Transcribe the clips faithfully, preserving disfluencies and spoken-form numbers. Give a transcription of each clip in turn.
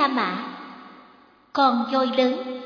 Tha Mã, con voi lớn.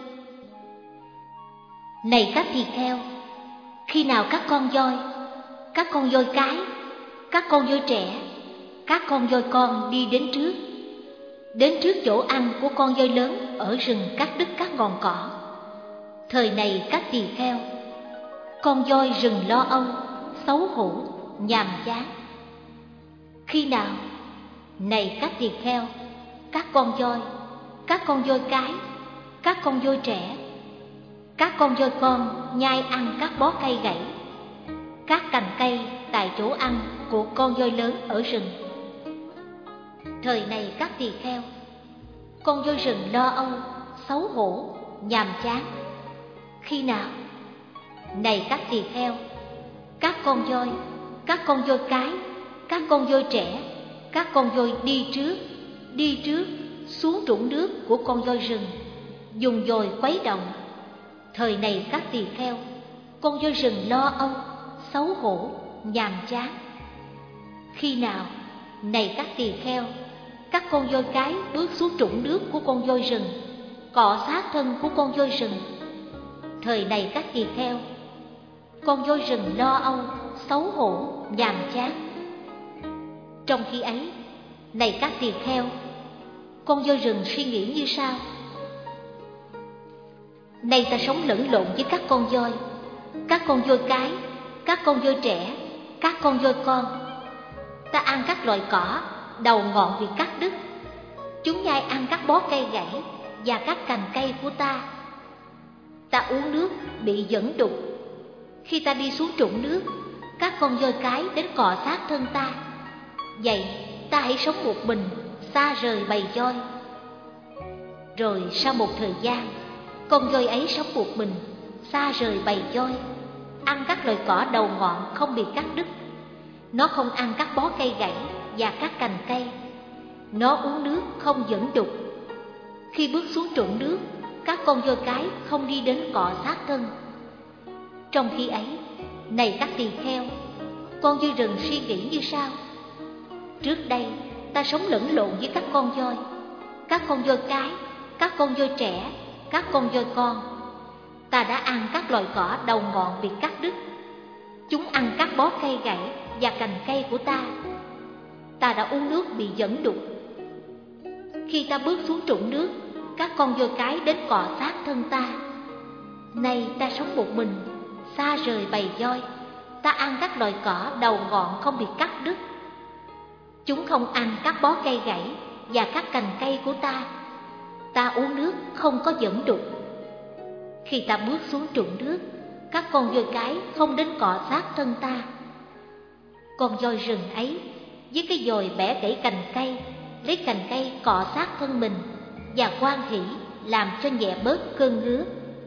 Này các tỳ kheo, khi nào các con voi, các con voi cái, các con voi trẻ, các con voi con đi đến trước, đến trước chỗ ăn của con voi lớn ở rừng cắt đứt các ngọn cỏ. Thời này các tỳ kheo, con voi rừng lo âu, xấu hổ, nhàm chán. Khi nào? Này các tỳ kheo, các con voi, các con voi cái, các con voi trẻ, các con voi con nhai ăn các bó cây gãy, các cành cây tại chỗ ăn của con voi lớn ở rừng. Thời này các tỳ kheo, con voi rừng lo âu, xấu hổ, nhàm chán. Khi nào? Này các tỳ kheo, các con voi, các con voi cái, các con voi trẻ, các con voi đi trước, đi trước xuống trũng nước của con voi rừng, dùng dồi khuấy động. Thời này các tỳ kheo, con voi rừng lo âu, xấu hổ, nhàm chán. Khi nào? Này các tỳ kheo, các con voi cái bước xuống trũng nước của con voi rừng, cọ sát thân của con voi rừng. Thời này các tỳ kheo, con voi rừng lo âu, xấu hổ, nhàm chán. Trong khi ấy, này các tỳ kheo, con voi rừng suy nghĩ như sau: nay ta sống lẫn lộn với các con voi, các con voi cái, các con voi trẻ, các con voi con. Ta ăn các loại cỏ, đầu ngọn bị cắt đứt. Chúng nhai ăn các bó cây gãy và các cành cây của ta. Ta uống nước bị dẫn đục. Khi ta đi xuống trũng nước, các con voi cái đến cọ sát thân ta. Vậy ta hãy sống một mình, xa rời bầy voi. Rồi sau một thời gian, con voi ấy sống một mình, xa rời bầy voi, ăn các loại cỏ đầu ngọn không bị cắt đứt. Nó không ăn các bó cây gãy và các cành cây. Nó uống nước không dẫn đục. Khi bước xuống trũng nước, các con voi cái không đi đến cọ sát thân. Trong khi ấy, này các tỳ kheo, con voi rừng suy nghĩ như sau: trước đây ta sống lẫn lộn với các con voi, các con voi cái, các con voi trẻ, các con voi con. Ta đã ăn các loại cỏ đầu ngọn bị cắt đứt. Chúng ăn các bó cây gãy và cành cây của ta. Ta đã uống nước bị dẫn đục. Khi ta bước xuống trũng nước, các con voi cái đến cọ sát thân ta. Nay ta sống một mình, xa rời bầy voi. Ta ăn các loại cỏ đầu ngọn không bị cắt đứt. Chúng không ăn các bó cây gãy và các cành cây của ta. Ta uống nước không có dẫn đục. Khi ta bước xuống trũng nước, các con voi cái không đến cọ sát thân ta. Con voi rừng ấy với cái dồi bẻ gãy cành cây, lấy cành cây cọ sát thân mình và hoan hỉ làm cho nhẹ bớt cơn ngứa.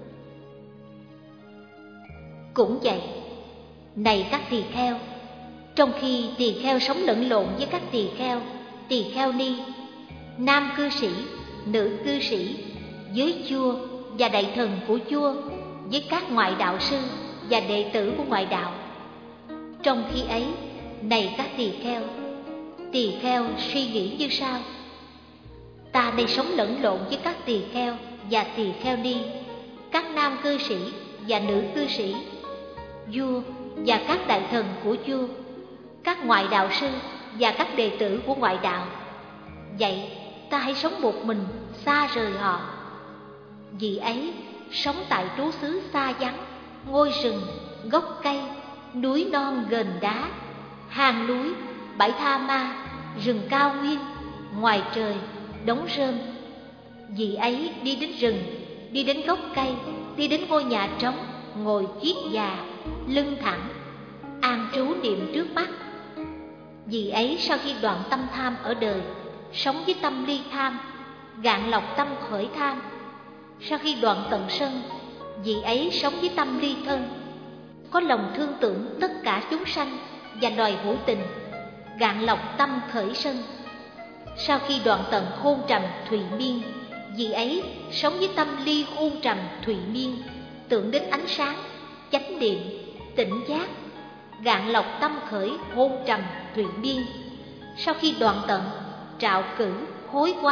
Cũng vậy, này các tỳ kheo, trong khi tỳ kheo sống lẫn lộn với các tỳ kheo, tỳ kheo ni, nam cư sĩ, nữ cư sĩ, với vua và đại thần của vua, với các ngoại đạo sư và đệ tử của ngoại đạo. Trong khi ấy, này các tỳ kheo, tỳ kheo suy nghĩ như sau: ta đây sống lẫn lộn với các tỳ kheo và tỳ kheo ni, các nam cư sĩ và nữ cư sĩ, vua và các đại thần của vua, các ngoại đạo sư và các đệ tử của ngoại đạo. Vậy ta hãy sống một mình, xa rời họ. Vì ấy, sống tại trú xứ xa vắng, ngôi rừng, gốc cây, núi non ghềnh đá, hang núi, bãi tha ma, rừng cao nguyên, ngoài trời, đống rơm. Vì ấy đi đến rừng, đi đến gốc cây, đi đến ngôi nhà trống, ngồi chiết già, lưng thẳng, an trú niệm trước mắt. Vì ấy sau khi đoạn tâm tham ở đời, sống với tâm ly tham, gạn lọc tâm khởi tham. Sau khi đoạn tận sân, vì ấy sống với tâm ly thân, có lòng thương tưởng tất cả chúng sanh và loài hữu tình, gạn lọc tâm khởi sân. Sau khi đoạn tận hôn trầm thụy miên, vì ấy sống với tâm ly hôn trầm thụy miên, tưởng đến ánh sáng, chánh niệm, tỉnh giác, gạn lọc tâm khởi hôn trầm thụy miên. Sau khi đoạn tận trạo cử, hối quá,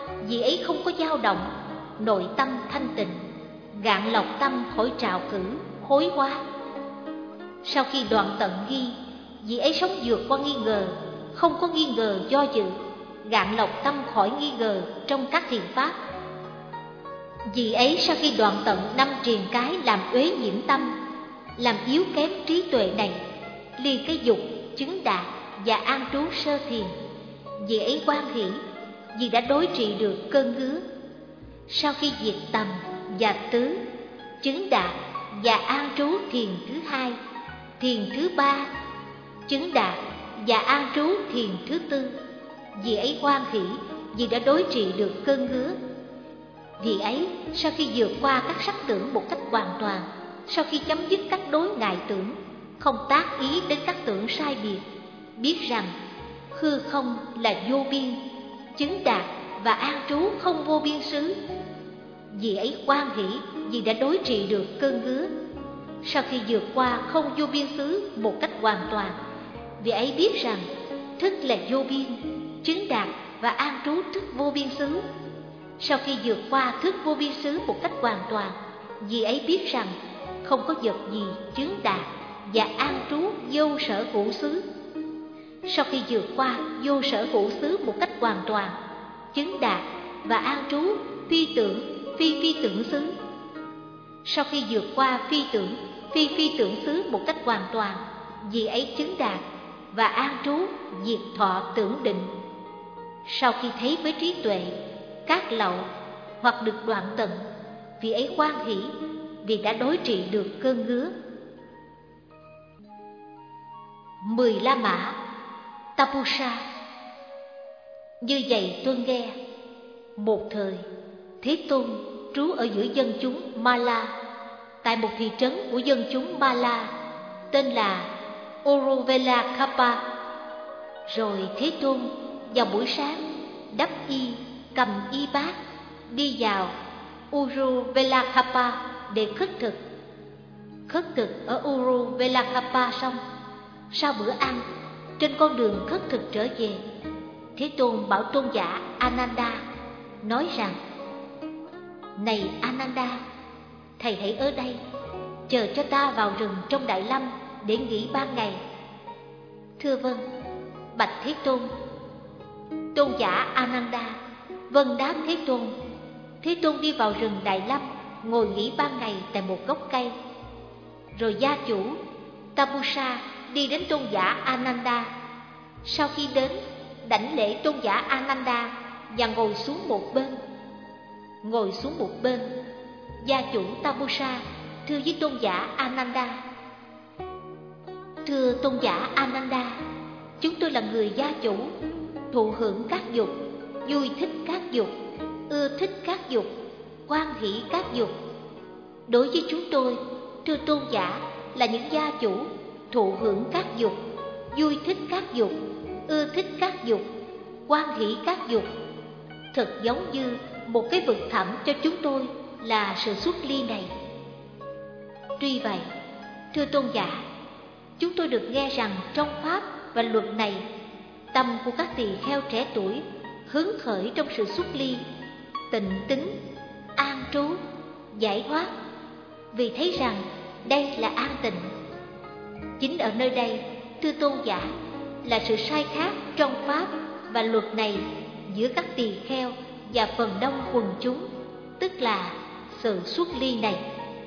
vì ấy không có dao động, nội tâm thanh tịnh, gạn lọc tâm khỏi trạo cử, hối hóa. Sau khi đoạn tận nghi, vì ấy sống vượt qua nghi ngờ, không có nghi ngờ do dự, gạn lọc tâm khỏi nghi ngờ trong các thiền pháp. Vì ấy sau khi đoạn tận năm triền cái làm uế nhiễm tâm, làm yếu kém trí tuệ này, ly cái dục, chứng đạt và an trú sơ thiền, vì ấy hoan hỷ, vì đã đối trị được cơn ngứa. Sau khi diệt tầm và tứ, chứng đạt và an trú thiền thứ hai, thiền thứ ba, chứng đạt và an trú thiền thứ tư, vì ấy hoan hỷ, vì đã đối trị được cơn ngứa. Vì ấy sau khi vượt qua các sắc tưởng một cách hoàn toàn, sau khi chấm dứt các đối ngại tưởng, không tác ý đến các tưởng sai biệt, biết rằng hư không là vô biên, chứng đạt và an trú không vô biên xứ, vì ấy hoan hỷ, vì đã đối trị được cơn ngứa. Sau khi vượt qua không vô biên xứ một cách hoàn toàn, vì ấy biết rằng thức là vô biên, chứng đạt và an trú thức vô biên xứ. Sau khi vượt qua thức vô biên xứ một cách hoàn toàn, vì ấy biết rằng không có vật gì chứng đạt và an trú vô sở hữu xứ. Sau khi vượt qua vô sở hữu xứ một cách hoàn toàn, chứng đạt và an trú phi tưởng, phi phi tưởng xứ. Sau khi vượt qua phi tưởng, phi phi tưởng xứ một cách hoàn toàn, vì ấy chứng đạt và an trú diệt thọ tưởng định. Sau khi thấy với trí tuệ các lậu hoặc được đoạn tận, vì ấy hoan hỷ, vì đã đối trị được cơn ngứa. Mười La Mã Tapusa. Như vậy tôi nghe, một thời Thế Tôn trú ở giữa dân chúng Mala, tại một thị trấn của dân chúng Mala tên là Uruvelakapa. Rồi Thế Tôn vào buổi sáng đắp y, cầm y bát, đi vào Uruvelakapa để khất thực. Khất thực ở Uruvelakapa xong, sau bữa ăn, trên con đường khất thực trở về, Thế Tôn bảo tôn giả Ananda, nói rằng: Này Ananda, thầy hãy ở đây, chờ cho ta vào rừng trong Đại Lâm để nghỉ ban ngày. Thưa vâng, bạch Thế Tôn. Tôn giả Ananda vâng đáp Thế Tôn. Thế Tôn đi vào rừng Đại Lâm, ngồi nghỉ ban ngày tại một gốc cây. Rồi gia chủ Tapusa đi đến tôn giả Ananda. Sau khi đến, đảnh lễ tôn giả Ananda và ngồi xuống một bên. Ngồi xuống một bên, gia chủ Tapusa thưa với tôn giả Ananda: Thưa tôn giả Ananda, chúng tôi là người gia chủ, thụ hưởng các dục, vui thích các dục, ưa thích các dục, hoan hỷ các dục. Đối với chúng tôi, thưa tôn giả, là những gia chủ thụ hưởng các dục, vui thích các dục, ưa thích các dục, hoan hỷ các dục, thật giống như một cái vực thẳm cho chúng tôi là sự xuất ly này. Tuy vậy, thưa tôn giả, chúng tôi được nghe rằng trong pháp và luật này, tâm của các tỳ kheo trẻ tuổi hứng khởi trong sự xuất ly, tịnh tính, an trú, giải thoát, vì thấy rằng đây là an tịnh. Chính ở nơi đây, thưa tôn giả, là sự sai khác trong pháp và luật này giữa các tỳ kheo và phần đông quần chúng, tức là sự xuất ly này.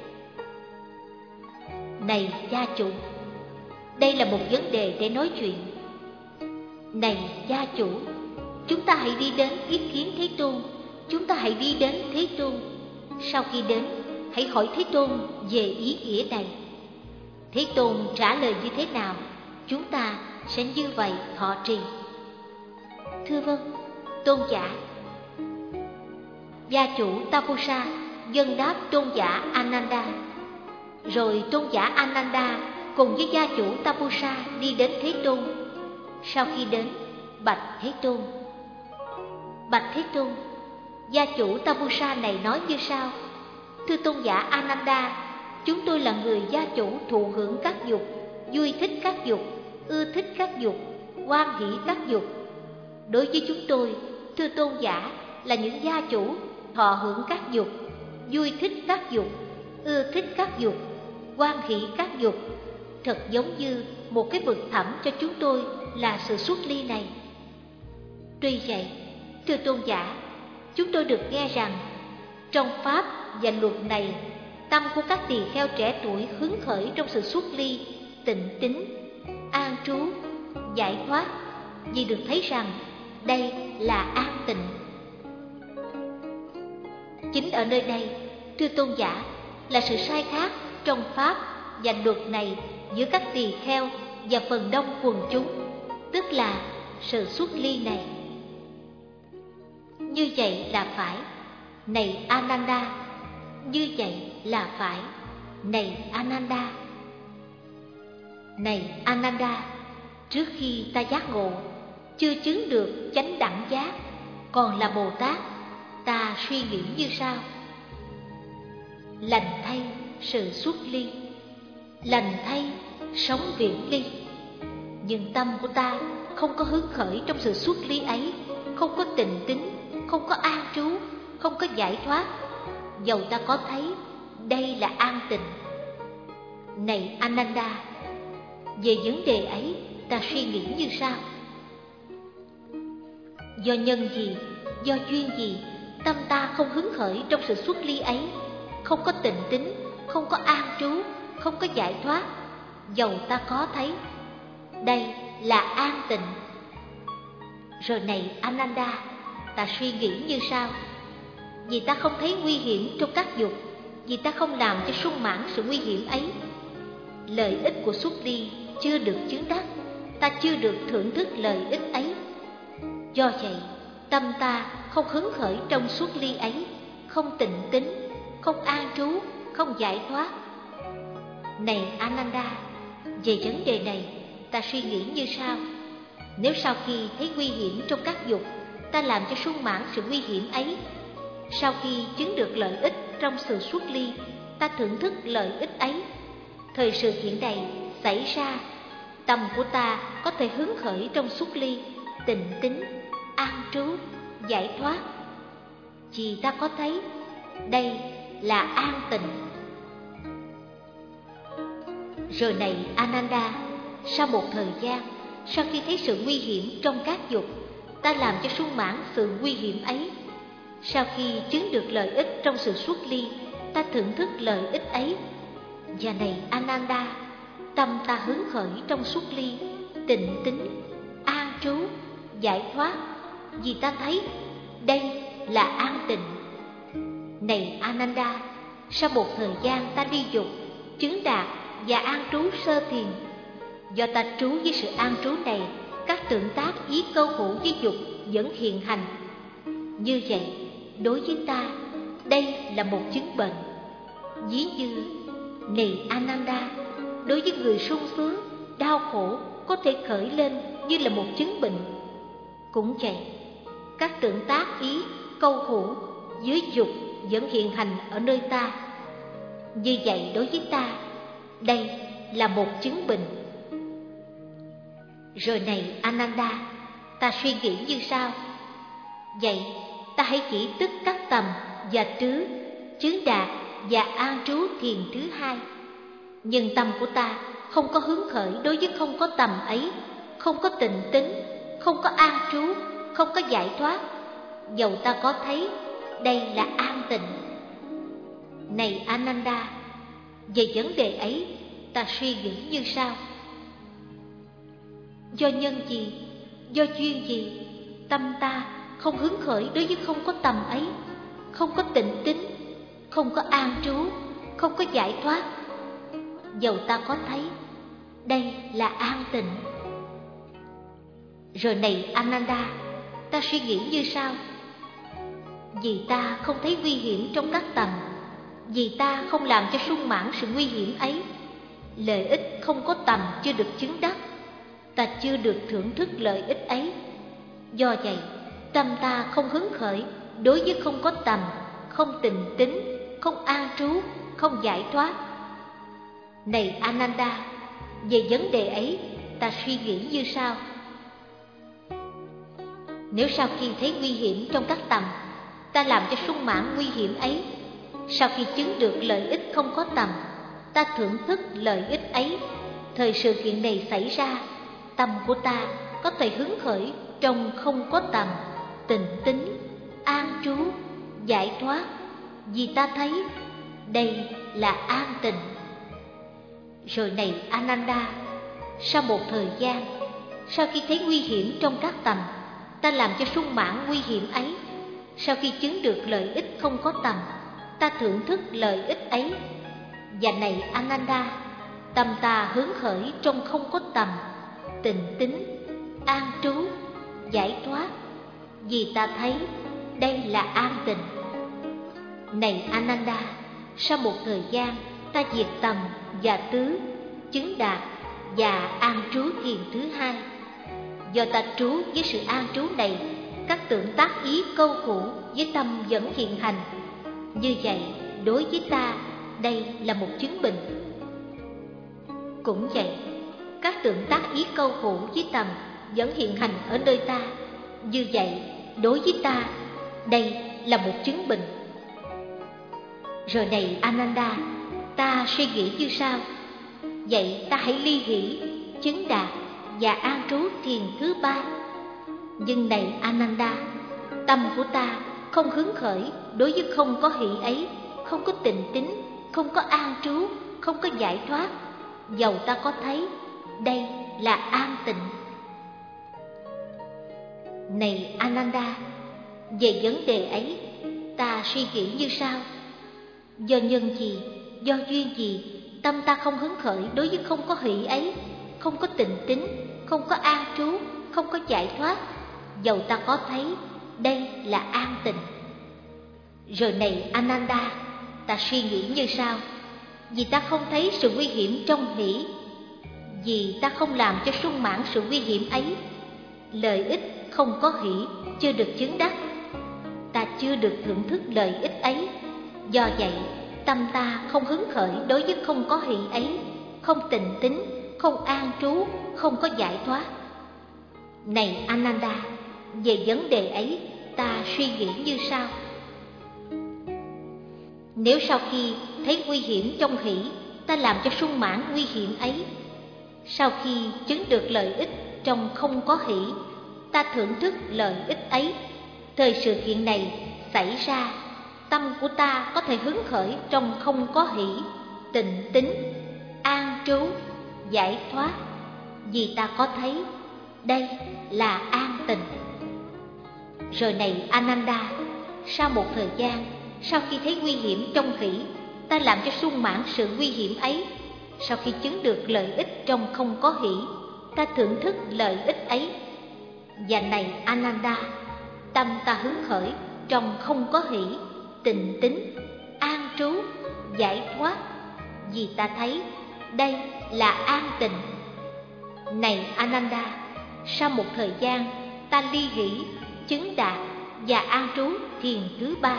Này gia chủ, đây là một vấn đề để nói chuyện. Này gia chủ, chúng ta hãy đi đến ý kiến Thế Tôn, chúng ta hãy đi đến Thế Tôn. Sau khi đến, hãy hỏi Thế Tôn về ý nghĩa này. Thế Tôn trả lời như thế nào, chúng ta sẽ như vậy thọ trì. Thưa vâng, tôn giả. Gia chủ Tapusa vâng đáp tôn giả Ananda. Rồi tôn giả Ananda cùng với gia chủ Tapusa đi đến Thế Tôn. Sau khi đến, bạch Thế Tôn: Bạch Thế Tôn, gia chủ Tapusa này nói như sau: Thưa tôn giả Ananda, chúng tôi là người gia chủ thụ hưởng các dục, vui thích các dục, ưa thích các dục, hoan hỷ các dục. Đối với chúng tôi, thưa tôn giả, là những gia chủ thọ hưởng các dục, vui thích các dục, ưa thích các dục, hoan hỷ các dục, thật giống như một cái vực thẳm cho chúng tôi là sự xuất ly này. Tuy vậy, thưa tôn giả, chúng tôi được nghe rằng trong pháp và luật này, tâm của các tỳ kheo trẻ tuổi hứng khởi trong sự xuất ly, tịnh tín, an trú, giải thoát, vì được thấy rằng đây là an tịnh. Chính ở nơi đây, thưa tôn giả, là sự sai khác trong pháp và luật này giữa các tỳ kheo và phần đông quần chúng, tức là sự xuất ly này. Như vậy là phải, này Ananda. Như vậy là phải, này Ananda. Này Ananda, trước khi ta giác ngộ, chưa chứng được chánh đẳng giác, còn là Bồ Tát, ta suy nghĩ như sau: lành thay sự xuất ly, lành thay sống viễn ly. Nhưng tâm của ta không có hứng khởi trong sự xuất ly ấy, không có tịnh tín, không có an trú, không có giải thoát, dầu ta có thấy đây là an tịnh. Này Ananda, về vấn đề ấy ta suy nghĩ như sau: do nhân gì, do duyên gì, tâm ta không hứng khởi trong sự xuất ly ấy, không có tịnh tín, không có an trú, không có giải thoát, dầu ta có thấy đây là an tịnh. Rồi này Ananda, ta suy nghĩ như sau: vì ta không thấy nguy hiểm trong các dục, vì ta không làm cho sung mãn sự nguy hiểm ấy. Lợi ích của xuất ly chưa được chứng đắc, ta chưa được thưởng thức lợi ích ấy. Do vậy, tâm ta không hứng khởi trong xuất ly ấy, không tịnh tín, không an trú, không giải thoát. Này Ananda, về vấn đề này, ta suy nghĩ như sau: nếu sau khi thấy nguy hiểm trong các dục, ta làm cho sung mãn sự nguy hiểm ấy, sau khi chứng được lợi ích trong sự xuất ly, ta thưởng thức lợi ích ấy, thời sự hiện này xảy ra, tâm của ta có thể hứng khởi trong xuất ly, tịnh tín, an trú, giải thoát, vì ta có thấy đây là an tịnh. Rồi này Ananda, sau một thời gian, sau khi thấy sự nguy hiểm trong các dục, ta làm cho sung mãn sự nguy hiểm ấy, sau khi chứng được lợi ích trong sự xuất ly, ta thưởng thức lợi ích ấy. Và này Ananda, tâm ta hứng khởi trong xuất ly, tịnh tín, an trú, giải thoát, vì ta thấy đây là an tịnh. Này Ananda, sau một thời gian ta đi dục, chứng đạt và an trú sơ thiền, do ta trú với sự an trú này, các tượng tác ý câu hữu với dục vẫn hiện hành. Như vậy, đối với ta, đây là một chứng bệnh. Ví như, này Ananda, đối với người sung sướng, đau khổ có thể khởi lên như là một chứng bệnh. Cũng vậy, các tượng tác ý, câu hữu dưới dục vẫn hiện hành ở nơi ta. Như vậy đối với ta, đây là một chứng bệnh. Rồi này Ananda, ta suy nghĩ như sau: vậy ta hãy chỉ tức các tầm và trứ, chứng đạt và an trú thiền thứ hai. Nhưng tâm của ta không có hứng khởi đối với không có tầm ấy, không có tịnh tín, không có an trú, không có giải thoát, dầu ta có thấy đây là an tịnh. Này Ananda, về vấn đề ấy ta suy nghĩ như sau: do nhân gì, do duyên gì, tâm ta không hứng khởi đối với không có tầm ấy, không có tịnh tín, không có an trú, không có giải thoát, dầu ta có thấy đây là an tịnh. Rồi này Ananda, ta suy nghĩ như sau: vì ta không thấy nguy hiểm trong các tầm, vì ta không làm cho sung mãn sự nguy hiểm ấy, lợi ích không có tầm chưa được chứng đắc, ta chưa được thưởng thức lợi ích ấy. Do vậy, tâm ta không hứng khởi đối với không có tầm, không tịnh tín, không an trú, không giải thoát. Này Ananda, về vấn đề ấy ta suy nghĩ như sau: nếu sau khi thấy nguy hiểm trong các tầm, ta làm cho sung mãn nguy hiểm ấy. Sau khi chứng được lợi ích không có tầm, ta thưởng thức lợi ích ấy. Thời sự kiện này xảy ra, tâm của ta có thể hứng khởi trong không có tầm, tịnh tính, an trú, giải thoát, vì ta thấy đây là an tịnh. Rồi này Ananda, sau một thời gian, sau khi thấy nguy hiểm trong các tầm, ta làm cho sung mãn nguy hiểm ấy. Sau khi chứng được lợi ích không có tầm, ta thưởng thức lợi ích ấy. Và này Ananda, tâm ta hứng khởi trong không có tầm, tịnh tính, an trú, giải thoát, vì ta thấy đây là an tịnh. Này Ananda, sau một thời gian, ta diệt tầm và tứ, chứng đạt và an trú thiền thứ hai. Do ta trú với sự an trú này, các tượng tác ý câu khổ với tâm vẫn hiện hành. Như vậy, đối với ta, đây là một chứng bệnh. Cũng vậy, các tượng tác ý câu khổ với tâm vẫn hiện hành ở nơi ta. Như vậy, đối với ta, đây là một chứng bệnh. Rồi này Ananda, ta suy nghĩ như sau. Vậy ta hãy ly hỷ, chứng đạt và an trú thiền thứ ba. Nhưng này Ananda, tâm của ta không hứng khởi đối với không có hỷ ấy, không có tịnh tính, không có an trú, không có giải thoát, dầu ta có thấy đây là an tịnh. Này Ananda, về vấn đề ấy, ta suy nghĩ như sau. Do nhân gì, do duyên gì, tâm ta không hứng khởi đối với không có hỷ ấy, không có tịnh tính, không có an trú, không có giải thoát, dầu ta có thấy đây là an tịnh. Rồi này Ananda, ta suy nghĩ như sau. Vì ta không thấy sự nguy hiểm trong hỷ, vì ta không làm cho sung mãn sự nguy hiểm ấy, lợi ích không có hỷ chưa được chứng đắc, ta chưa được thưởng thức lợi ích ấy. Do vậy, tâm ta không hứng khởi đối với không có hỷ ấy, không tịnh tính, không an trú, không có giải thoát. Này Ananda, về vấn đề ấy, ta suy nghĩ như sau. Nếu sau khi thấy nguy hiểm trong hỷ, ta làm cho sung mãn nguy hiểm ấy, sau khi chứng được lợi ích trong không có hỷ, ta thưởng thức lợi ích ấy. Thời sự kiện này xảy ra, tâm của ta có thể hứng khởi trong không có hỷ, tịnh tính, an trú, giải thoát, vì ta có thấy đây là an tịnh. Rồi này Ananda, sau một thời gian, sau khi thấy nguy hiểm trong hỷ, ta làm cho sung mãn sự nguy hiểm ấy. Sau khi chứng được lợi ích trong không có hỷ, ta thưởng thức lợi ích ấy. Và này Ananda, tâm ta hứng khởi trong không có hỷ, tịnh tính, an trú, giải thoát, vì ta thấy đây là an tịnh. Này Ananda, sau một thời gian, ta ly hỷ, chứng đạt và an trú thiền thứ ba.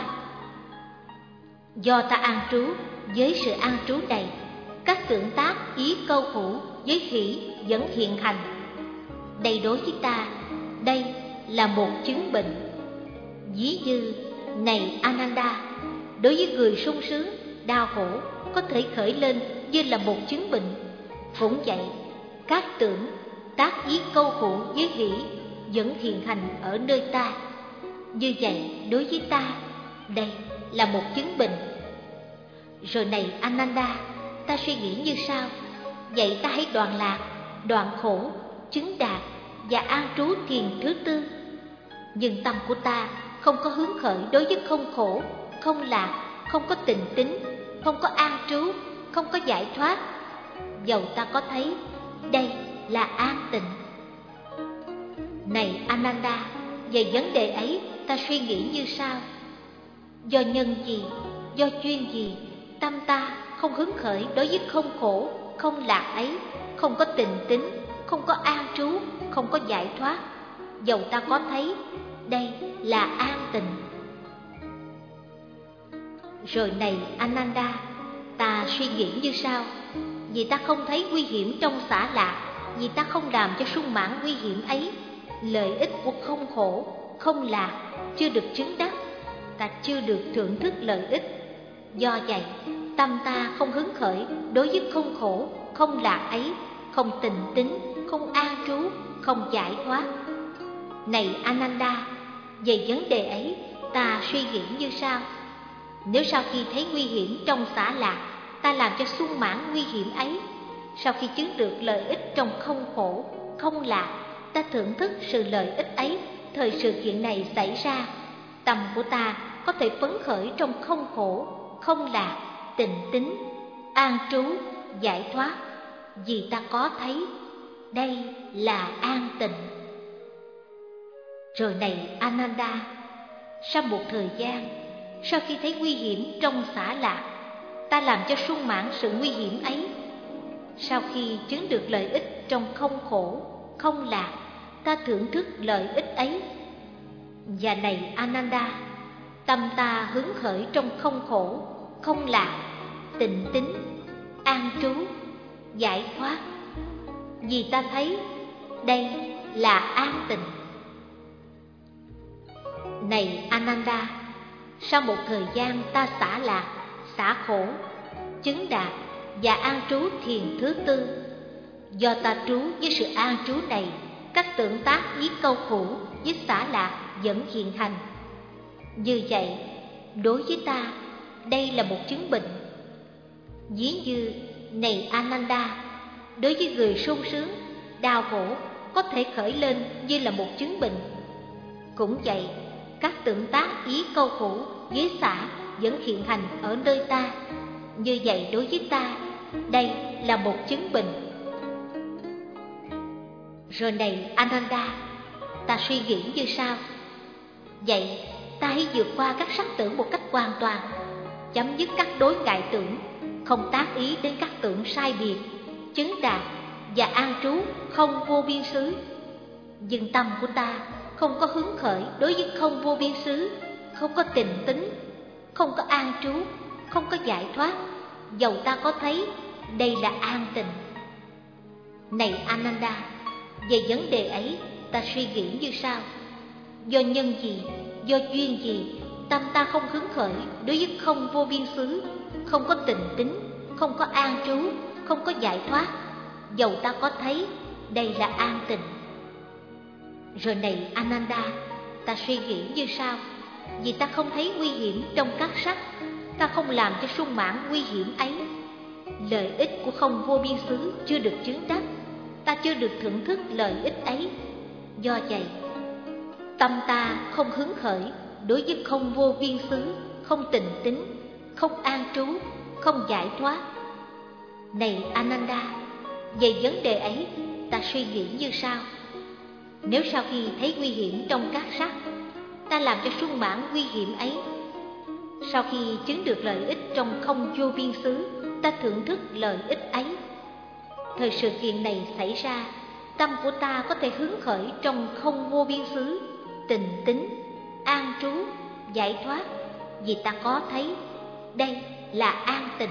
Do ta an trú với sự an trú này, các tượng tác ý câu khổ với hỷ vẫn hiện hành. Đây đối với ta, đây là một chứng bệnh. Ví như này Ananda, đối với người sung sướng, đau khổ có thể khởi lên như là một chứng bệnh. Cũng vậy, các tưởng tác ý câu khổ với hỷ vẫn hiện hành ở nơi ta. Như vậy, đối với ta, đây là một chứng bệnh. Rồi này Ananda, ta suy nghĩ như sau. Vậy ta hãy đoạn lạc, đoạn khổ, chứng đạt và an trú thiền thứ tư. Nhưng tâm của ta không có hứng khởi đối với không khổ, không lạc, không có tịnh tính, không có an trú, không có giải thoát, dầu ta có thấy đây là an tịnh. Này Ananda, về vấn đề ấy, ta suy nghĩ như sau. Do nhân gì, do duyên gì, tâm ta không hứng khởi đối với không khổ, không lạc ấy, không có tịnh tính, không có an trú, không có giải thoát, dầu ta có thấy đây là an tịnh. Rồi này Ananda, ta suy nghĩ như sau. Vì ta không thấy nguy hiểm trong xả lạc, vì ta không làm cho sung mãn nguy hiểm ấy, lợi ích của không khổ, không lạc chưa được chứng đắc, ta chưa được thưởng thức lợi ích. Do vậy, tâm ta không hứng khởi đối với không khổ, không lạc ấy, không tình tính, không an trú, không giải thoát. Này Ananda, về vấn đề ấy, ta suy nghĩ như sau. Nếu sau khi thấy nguy hiểm trong xả lạc, ta làm cho sung mãn nguy hiểm ấy, sau khi chứng được lợi ích trong không khổ, không lạc, ta thưởng thức sự lợi ích ấy, thời sự kiện này xảy ra, tâm của ta có thể phấn khởi trong không khổ, không lạc, tịnh tính, an trú, giải thoát, vì ta có thấy đây là an tịnh. Rồi này Ananda, sau một thời gian, sau khi thấy nguy hiểm trong xả lạc, ta làm cho sung mãn sự nguy hiểm ấy, sau khi chứng được lợi ích trong không khổ, không lạc, ta thưởng thức lợi ích ấy. Và này Ananda, tâm ta hứng khởi trong không khổ, không lạc, tịnh tính, an trú, giải thoát, vì ta thấy đây là an tịnh. Này Ananda, sau một thời gian ta xả lạc, xả khổ, chứng đạt và an trú thiền thứ tư. Do ta trú với sự an trú này, các tưởng tác ý câu khổ với xả lạc vẫn hiện hành. Như vậy, đối với ta, đây là một chứng bệnh. Ví như, này Ananda, đối với người sung sướng, đau khổ có thể khởi lên như là một chứng bệnh. Cũng vậy, các tưởng tác ý câu khổ với xả vẫn hiện hành ở nơi ta. Như vậy đối với ta, đây là một chứng bệnh. Rồi này Ananda, ta suy nghĩ như sau. Vậy ta hãy vượt qua các sắc tưởng một cách hoàn toàn, chấm dứt các đối ngại tưởng, không tác ý đến các tưởng sai biệt, chứng đạt và an trú không vô biên xứ. Nhưng tâm của ta không có hứng khởi đối với không vô biên xứ, không có tình tính, không có an trú, không có giải thoát, dầu ta có thấy đây là an tịnh. Này Ananda, về vấn đề ấy, ta suy nghĩ như sau. Do nhân gì, do duyên gì, tâm ta không hứng khởi đối với không vô biên xứ, không có tình tính, không có an trú, không có giải thoát, dầu ta có thấy đây là an tịnh. Rồi này Ananda, ta suy nghĩ như sau. Vì ta không thấy nguy hiểm trong các sắc, ta không làm cho sung mãn nguy hiểm ấy. Lợi ích của không vô biên xứ chưa được chứng đắc, ta chưa được thưởng thức lợi ích ấy. Do vậy, tâm ta không hứng khởi đối với không vô biên xứ, không tình tính, không an trú, không giải thoát. Này Ananda, về vấn đề ấy, ta suy nghĩ như sau. Nếu sau khi thấy nguy hiểm trong các sắc, ta làm cho sung mãn nguy hiểm ấy, sau khi chứng được lợi ích trong không vô biên xứ, ta thưởng thức lợi ích ấy. Thời sự kiện này xảy ra, tâm của ta có thể hứng khởi trong không vô biên xứ, tình tính, an trú, giải thoát, vì ta có thấy đây là an tịnh.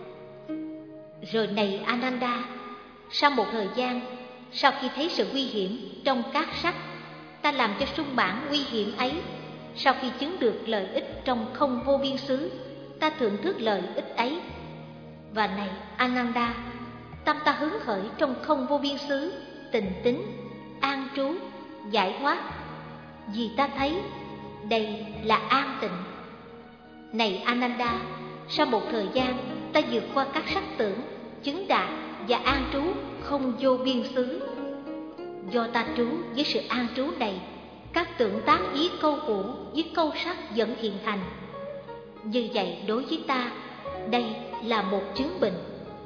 Rồi này Ananda, sau một thời gian, sau khi thấy sự nguy hiểm trong các sắc, ta làm cho sung mãn nguy hiểm ấy, sau khi chứng được lợi ích trong không vô biên xứ, ta thưởng thức lợi ích ấy. Và này Ananda, tâm ta hứng khởi trong không vô biên xứ, tình tính, an trú, giải thoát, vì ta thấy đây là an tịnh. Này Ananda, sau một thời gian, ta vượt qua các sắc tưởng, chứng đạt và an trú không vô biên xứ. Do ta trú với sự an trú này, các tưởng tác ý câu cũ với câu sắc vẫn hiện hành. Như vậy đối với ta, đây là một chứng bệnh.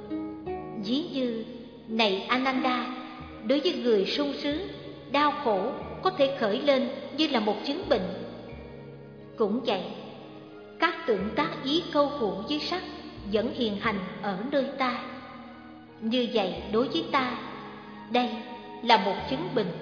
Ví như, này Ananda, đối với người sung sướng, đau khổ có thể khởi lên như là một chứng bệnh. Cũng vậy, các tưởng tác ý câu cũ với sắc vẫn hiện hành ở nơi ta. Như vậy đối với ta, đây là một chứng bệnh.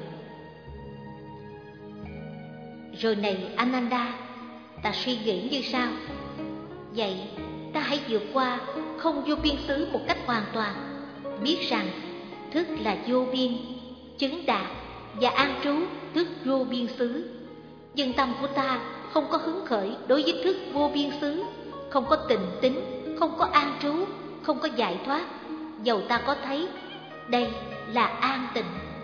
Rồi này Ananda, ta suy nghĩ như sau. Vậy ta hãy vượt qua không vô biên xứ một cách hoàn toàn, biết rằng thức là vô biên, chứng đạt và an trú thức vô biên xứ. Nhưng tâm của ta không có hứng khởi đối với thức vô biên xứ, không có tình tính, không có an trú, không có giải thoát, dầu ta có thấy đây là an tịnh.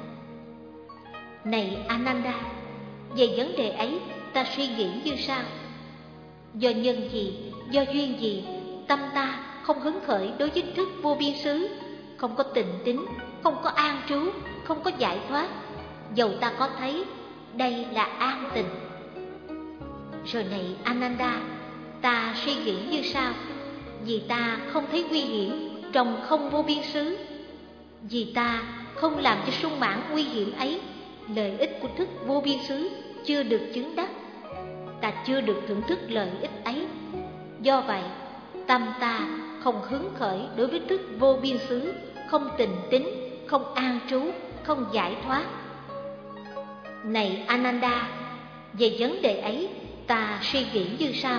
Này Ananda, về vấn đề ấy ta suy nghĩ như sau: do nhân gì, do duyên gì, tâm ta không hứng khởi đối với thức vô biên xứ, không có tình tính, không có an trú, không có giải thoát, dầu ta có thấy đây là an tịnh. Rồi này Ananda, ta suy nghĩ như sau: vì ta không thấy nguy hiểm trong không vô biên xứ, vì ta không làm cho sung mãn nguy hiểm ấy, lợi ích của thức vô biên xứ chưa được chứng đắc, ta chưa được thưởng thức lợi ích ấy. Do vậy, tâm ta không hứng khởi đối với thức vô biên xứ, không tình tính, không an trú, không giải thoát. Này Ananda, về vấn đề ấy ta suy nghĩ như sau: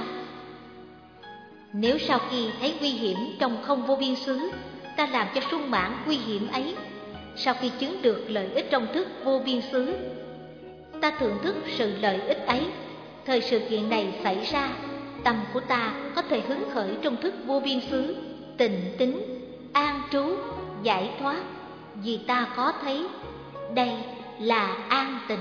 nếu sau khi thấy nguy hiểm trong không vô biên xứ, ta làm cho sung mãn nguy hiểm ấy, sau khi chứng được lợi ích trong thức vô biên xứ, ta thưởng thức sự lợi ích ấy, thời sự kiện này xảy ra, tâm của ta có thể hứng khởi trong thức vô biên xứ, tình tính, an trú, giải thoát, vì ta có thấy đây là an tịnh.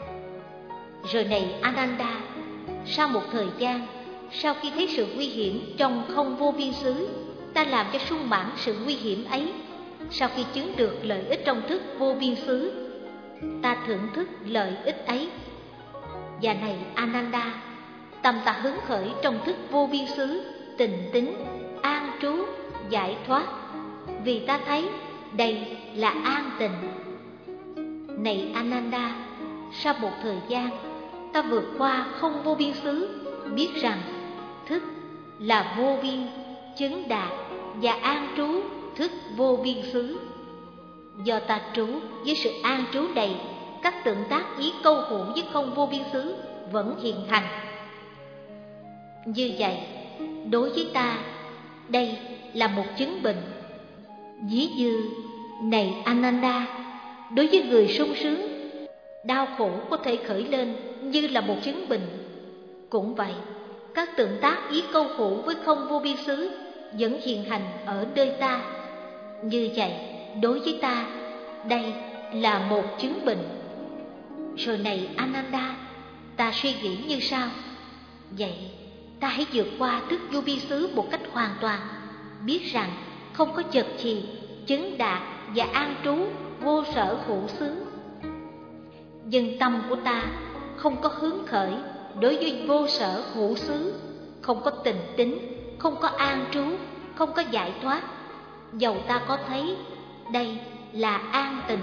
Rồi này Ananda, sau một thời gian, sau khi thấy sự nguy hiểm trong không vô biên xứ, ta làm cho sung mãn sự nguy hiểm ấy, sau khi chứng được lợi ích trong thức vô biên xứ, ta thưởng thức lợi ích ấy. Và này Ananda, tâm ta hứng khởi trong thức vô biên xứ, tình tính, an trú, giải thoát, vì ta thấy đây là an tịnh. Này Ananda, sau một thời gian, ta vượt qua không vô biên xứ, biết rằng thức là vô biên, chứng đạt và an trú thức vô biên xứ. Do ta trú với sự an trú đầy, các tượng tác ý câu hữu với không vô biên xứ vẫn hiện hành. Như vậy, đối với ta, đây là một chứng bệnh. Ví như, này Ananda, đối với người sung sướng, đau khổ có thể khởi lên như là một chứng bệnh. Cũng vậy, các tượng tác ý câu hữu với không vô biên xứ vẫn hiện hành ở nơi ta. Như vậy, đối với ta, đây là một chứng bệnh. Rồi này Ananda, ta suy nghĩ như sau: vậy, ta hãy vượt qua thức vô biên xứ một cách hoàn toàn, biết rằng không có vật gì chứng đạt và an trú vô sở hữu xứ. Nhưng tâm của ta không có hứng khởi đối với vô sở hữu xứ, không có tình tính, không có an trú, không có giải thoát, dầu ta có thấy đây là an tịnh.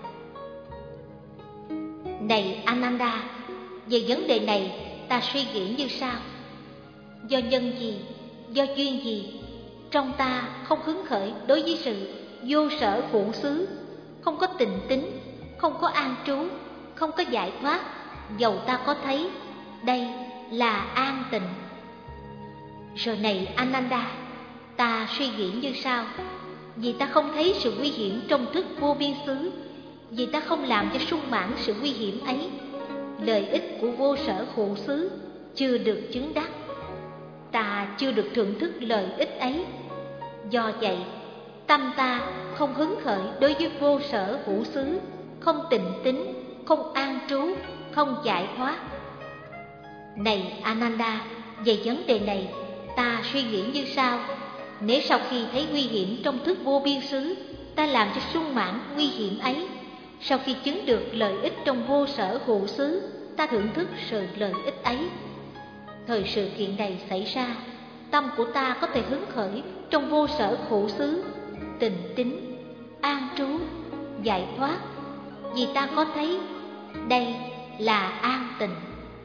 Này Ananda, về vấn đề này ta suy nghĩ như sau: do nhân gì, do duyên gì, trong ta không hứng khởi đối với sự vô sở hữu xứ, không có tình tính, không có an trú, không có giải thoát, dầu ta có thấy đây là an tịnh. Rồi này Ananda, ta suy nghĩ như sau: vì ta không thấy sự nguy hiểm trong thức vô biên xứ, vì ta không làm cho sung mãn sự nguy hiểm ấy, lợi ích của vô sở hữu xứ chưa được chứng đắc, ta chưa được thưởng thức lợi ích ấy. Do vậy, tâm ta không hứng khởi đối với vô sở hữu xứ, không tình tính, không an trú, không giải thoát. Này Ananda, về vấn đề này ta suy nghĩ như sau: nếu sau khi thấy nguy hiểm trong thức vô biên xứ, ta làm cho sung mãn nguy hiểm ấy, sau khi chứng được lợi ích trong vô sở hữu xứ, ta thưởng thức sự lợi ích ấy. Thời sự kiện này xảy ra, tâm của ta có thể hứng khởi trong vô sở hữu xứ, tình tính, an trú, giải thoát, vì ta có thấy đây là an tịnh.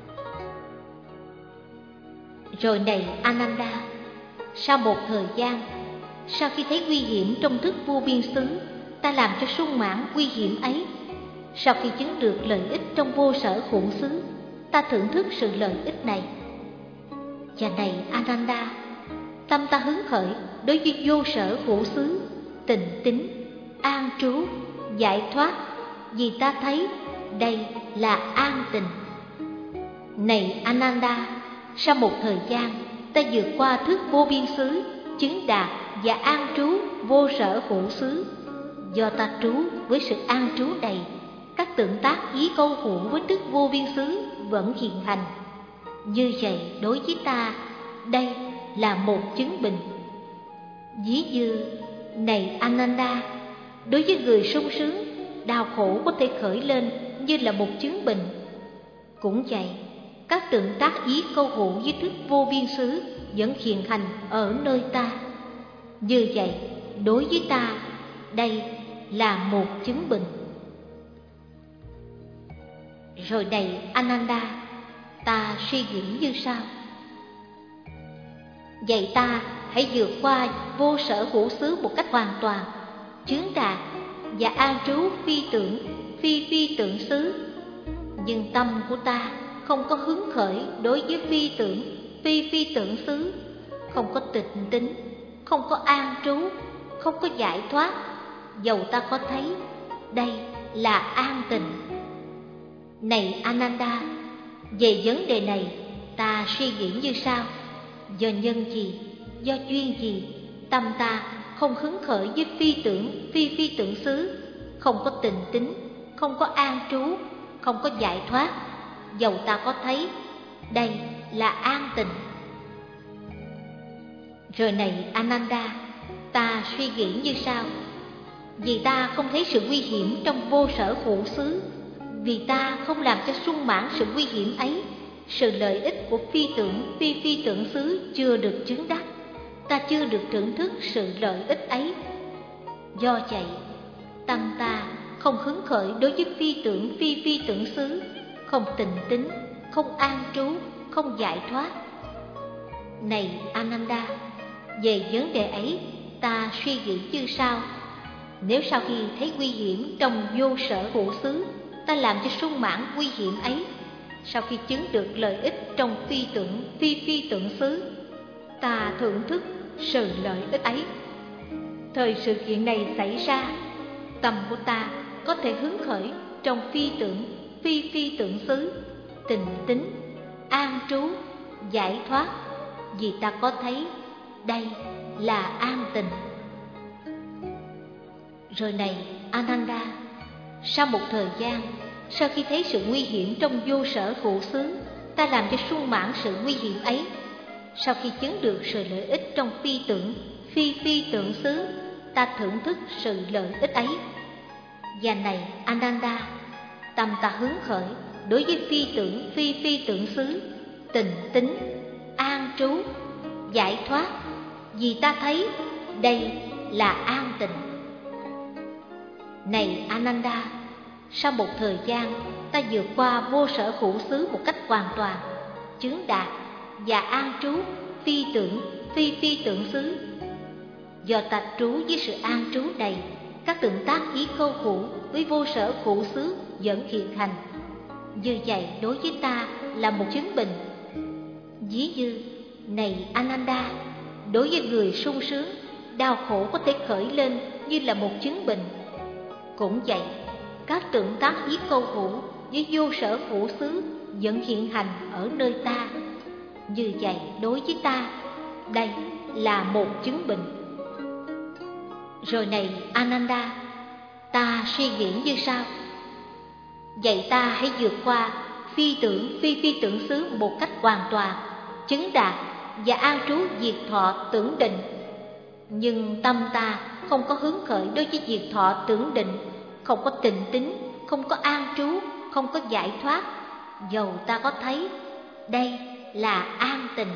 Rồi này Ananda, sau một thời gian, sau khi thấy nguy hiểm trong thức vô biên xứ, ta làm cho sung mãn nguy hiểm ấy, sau khi chứng được lợi ích trong vô sở hữu xứ, ta thưởng thức sự lợi ích này. Và này Ananda, tâm ta hứng khởi đối với vô sở hữu xứ, tình tính, an trú, giải thoát, vì ta thấy đây là an tịnh. Này Ananda, sau một thời gian, ta vượt qua thức vô biên xứ, chứng đạt và an trú vô sở hữu xứ. Do ta trú với sự an trú này, các tượng tác ý câu hữu với thức vô biên xứ vẫn hiện hành. Như vậy đối với ta, đây là một chứng bệnh. Ví như, này Ananda, đối với người sung sướng, đau khổ có thể khởi lên như là một chứng bệnh. Cũng vậy, các tượng tác ý câu hữu với thức vô biên xứ vẫn hiện hành ở nơi ta. Như vậy, đối với ta, đây là một chứng bệnh. Rồi này Ananda, ta suy nghĩ như sau. Vậy ta hãy vượt qua vô sở hữu xứ một cách hoàn toàn, chứng đạt và an trú phi tưởng, phi phi tưởng xứ. Nhưng tâm của ta không có hứng khởi đối với phi tưởng, phi phi tưởng xứ, không có tịnh tính, không có an trú, không có giải thoát, dầu ta có thấy đây là an tịnh. Này Ananda, về vấn đề này ta suy nghĩ như sau. Do nhân gì, do duyên gì, tâm ta không hứng khởi với phi tưởng, phi phi tưởng xứ, không có tịnh tính, không có an trú, không có giải thoát, dầu ta có thấy đây là an tịnh. Rồi này Ananda, ta suy nghĩ như sau. Vì ta không thấy sự nguy hiểm trong vô sở hữu xứ, vì ta không làm cho sung mãn sự nguy hiểm ấy, sự lợi ích của phi tưởng, phi phi tưởng xứ chưa được chứng đắc, ta chưa được thưởng thức sự lợi ích ấy. Do vậy, tâm ta không hứng khởi đối với phi tưởng, phi phi tưởng xứ, không tịnh tính, không an trú, không giải thoát. Này Ananda, về vấn đề ấy ta suy nghĩ như sau. Nếu sau khi thấy nguy hiểm trong vô sở hữu xứ, ta làm cho sung mãn nguy hiểm ấy, sau khi chứng được lợi ích trong phi tưởng, phi phi tưởng xứ, ta thưởng thức sự lợi ích ấy. Thời sự kiện này xảy ra, tâm của ta có thể hứng khởi trong phi tưởng, phi phi tưởng xứ, tịnh tính, an trú, giải thoát, vì ta có thấy đây là an tịnh. Rồi này Ananda, sau một thời gian, sau khi thấy sự nguy hiểm trong vô sở hữu xứ, ta làm cho sung mãn sự nguy hiểm ấy. Sau khi chứng được sự lợi ích trong phi tưởng, phi phi tưởng xứ, ta thưởng thức sự lợi ích ấy. Và này Ananda, tâm ta hứng khởi đối với phi tưởng, phi phi tưởng xứ, tịnh tính, an trú, giải thoát, vì ta thấy đây là an tịnh. Này Ananda, sau một thời gian, ta vượt qua vô sở hữu xứ một cách hoàn toàn, chứng đạt và an trú phi tưởng, phi phi tưởng xứ. Do ta trú với sự an trú này, các tượng tác ý câu hữu với vô sở hữu xứ vẫn hiện hành. Như vậy đối với ta là một chứng bệnh. Ví như, này Ananda, đối với người sung sướng, đau khổ có thể khởi lên như là một chứng bệnh. Cũng vậy, các tượng tác ý câu hữu với vô sở hữu xứ vẫn hiện hành ở nơi ta. Như vậy đối với ta, đây là một chứng bệnh. Rồi này Ananda, ta suy nghĩ như sau. Vậy ta hãy vượt qua phi tưởng, phi phi tưởng xứ một cách hoàn toàn, chứng đạt và an trú diệt thọ tưởng định. Nhưng tâm ta không có hứng khởi đối với diệt thọ tưởng định, không có tịnh tính, không có an trú, không có giải thoát, dầu ta có thấy đây là an tịnh.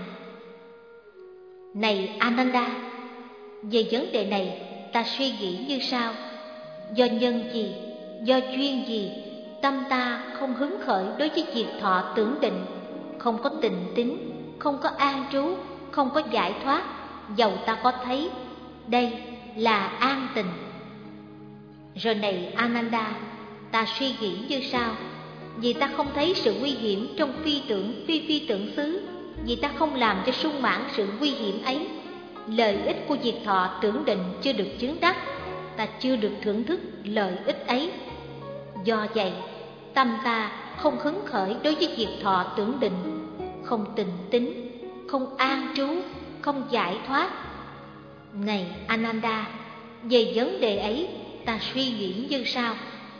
Này Ananda, về vấn đề này ta suy nghĩ như sau. Do nhân gì, do duyên gì, tâm ta không hứng khởi đối với diệt thọ tưởng định, không có tịnh tính, không có an trú, không có giải thoát, dầu ta có thấy đây là an tịnh. Rồi này Ananda, ta suy nghĩ như sau. Vì ta không thấy sự nguy hiểm trong phi tưởng, phi phi tưởng xứ, vì ta không làm cho sung mãn sự nguy hiểm ấy, lợi ích của diệt thọ tưởng định chưa được chứng đắc, ta chưa được thưởng thức lợi ích ấy. Do vậy, tâm ta không hứng khởi đối với việc thọ tưởng định, không tịnh tín, không an trú, không giải thoát. Này Ananda, về vấn đề ấy ta suy diễn như sau.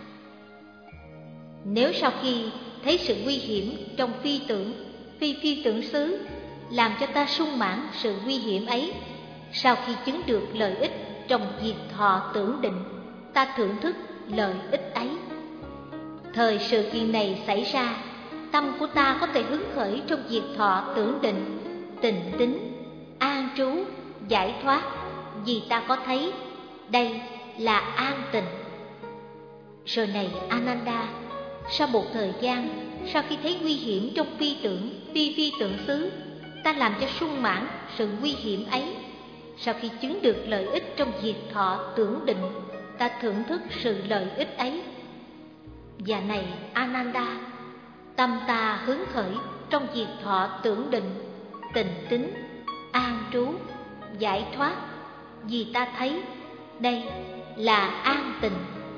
Nếu sau khi thấy sự nguy hiểm trong phi tưởng, phi phi tưởng xứ làm cho ta sung mãn sự nguy hiểm ấy, sau khi chứng được lợi ích trong việc thọ tưởng định, ta thưởng thức lợi ích ấy. Thời sự kiện này xảy ra, tâm của ta có thể hứng khởi trong việc thọ tưởng định, tịnh tín, an trú, giải thoát, vì ta có thấy đây là an tịnh. Rồi này Ananda, sau một thời gian, sau khi thấy nguy hiểm trong phi tưởng, phi phi tưởng xứ, ta làm cho sung mãn sự nguy hiểm ấy. Sau khi chứng được lợi ích trong việc thọ tưởng định, ta thưởng thức sự lợi ích ấy. Và này Ananda, tâm ta hứng khởi trong việc thọ tưởng định, tịnh tín, an trú, giải thoát, vì ta thấy đây là an tịnh.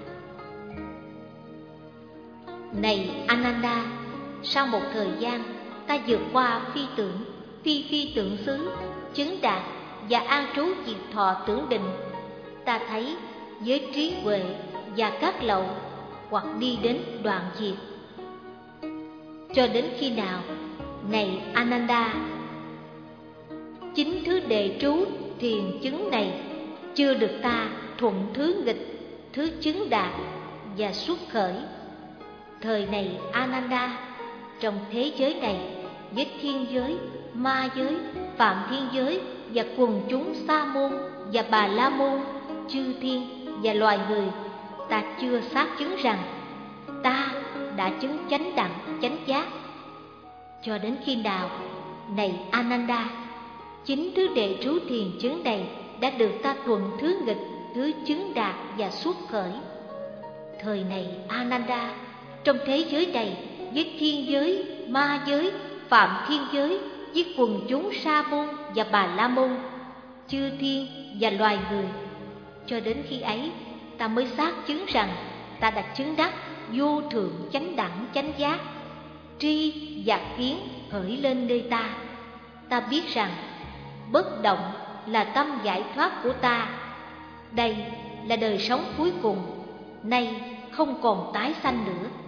Này Ananda, sau một thời gian, ta vượt qua phi tưởng, phi phi tưởng xứ, chứng đạt và an trú việc thọ tưởng định, ta thấy với trí huệ và các lậu, hoặc đi đến đoạn diệt. Cho đến khi nào, này Ananda, chính thứ đệ trú thiền chứng này chưa được ta thuận thứ nghịch, thứ chứng đạt và xuất khởi. Thời này Ananda, trong thế giới này, với thiên giới, ma giới, phạm thiên giới và quần chúng sa môn và bà la môn, chư thiên và loài người, ta chưa xác chứng rằng ta đã chứng chánh đẳng, chánh giác. Cho đến khi nào, này Ananda, chính thứ đệ trú thiền chứng này đã được ta thuận thứ nghịch, thứ chứng đạt và xuất khởi. Thời này Ananda, trong thế giới này, với thiên giới, ma giới, phạm thiên giới, với quần chúng sa môn và bà la môn, chư thiên và loài người, cho đến khi ấy ta mới xác chứng rằng ta đã chứng đắc vô thượng chánh đẳng chánh giác. Tri và kiến khởi lên nơi ta, ta biết rằng bất động là tâm giải thoát của ta. Đây là đời sống cuối cùng, nay không còn tái sanh nữa.